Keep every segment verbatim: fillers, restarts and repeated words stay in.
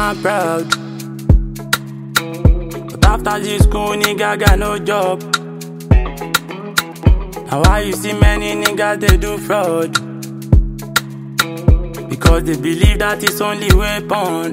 am proud. But after this school, nigga got no job. Now why you see many niggas they do fraud? Because they believe that it's only weapon.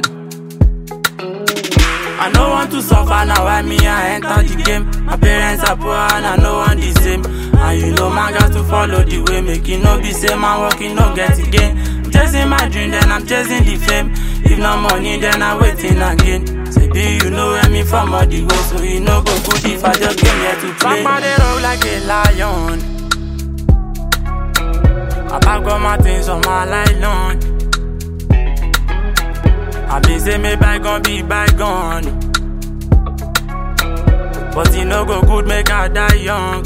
I no want to suffer, now why me I enter the game. My parents are poor and I no want the same. And you know man got to follow the way. Make it no be same, man working no get again. I'm chasing my dream, then I'm chasing the fame. If no money, then I'm waiting again. Say be you know where me from all the way. So you know go good if I just came here to play. Back the road like a lion. I pack all my things on my nylon. I been say me bygone be bygone. But it no go good make I die young.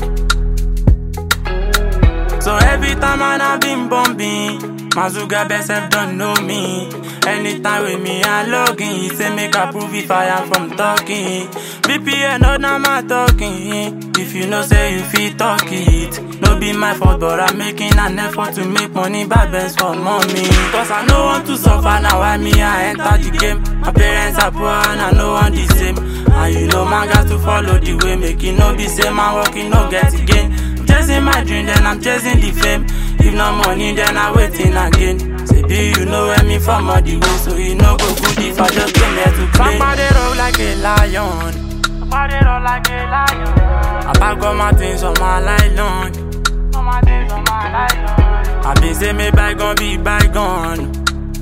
So every time I been bumping, my Zuga best self don't know me. Anytime with me I log in, he say make I prove if I am from talking. B P N not now my talking. If you know say you feel talk it, no be my fault but I'm making an effort to make money bad best for mommy. Cause I no want to suffer, now why me I enter the game. My parents are poor and I no want the same. And you know man got to follow the way. Make it no be same, man working no get again. I'm chasing my dream, then I'm chasing the fame. If no money, then I'm waiting again. Say be you know where me from all the way. So you know go good if I just came here to play. Back the road like a lion. Back the road like a lion. I pack all my things on my nylon. All my things on my nylon. I been say me bygone be bygone.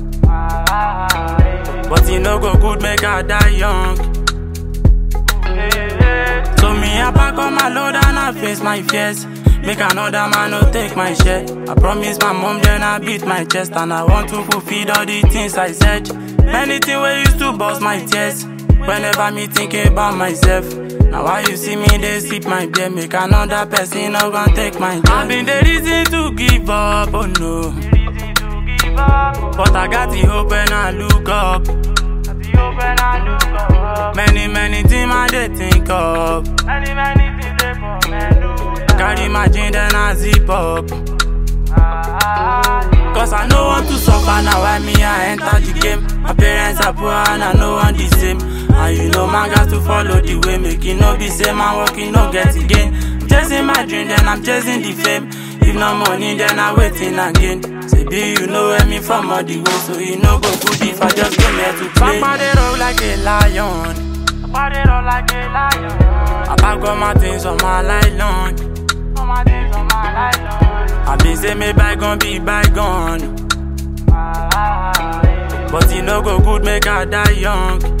But it no go good make I die young. So me I pack on my load and I face my fears. Make another man no take my share. I promise my mom then I beat my chest. And I want to fulfill all the things I said. Many things we used to bust my tears. Whenever me thinking about myself. Now why you see me they sip my beer. Make another person no gonna take my job. I've been the reason to give up, oh no. But I got the hope when I look up. Many, many things I they think of. Many, many things they for me do. Carry my jeans then I zip up. Cause I no want to suffer, now why me I enter the game. My parents are poor and I no want the same. And you know man got to follow the way. Make it no be same, man working no get again. I'm chasing my dream, then I'm chasing the fame. If no money, then I'm waiting again. Say be you know where me from all the way. So you know go good if I just came here to play. Back the road like a lion. Back the road like a lion. I pack all my things on my nylon. All my things on my nylon. I been say me bygone be bygone. But it no go good make I die young.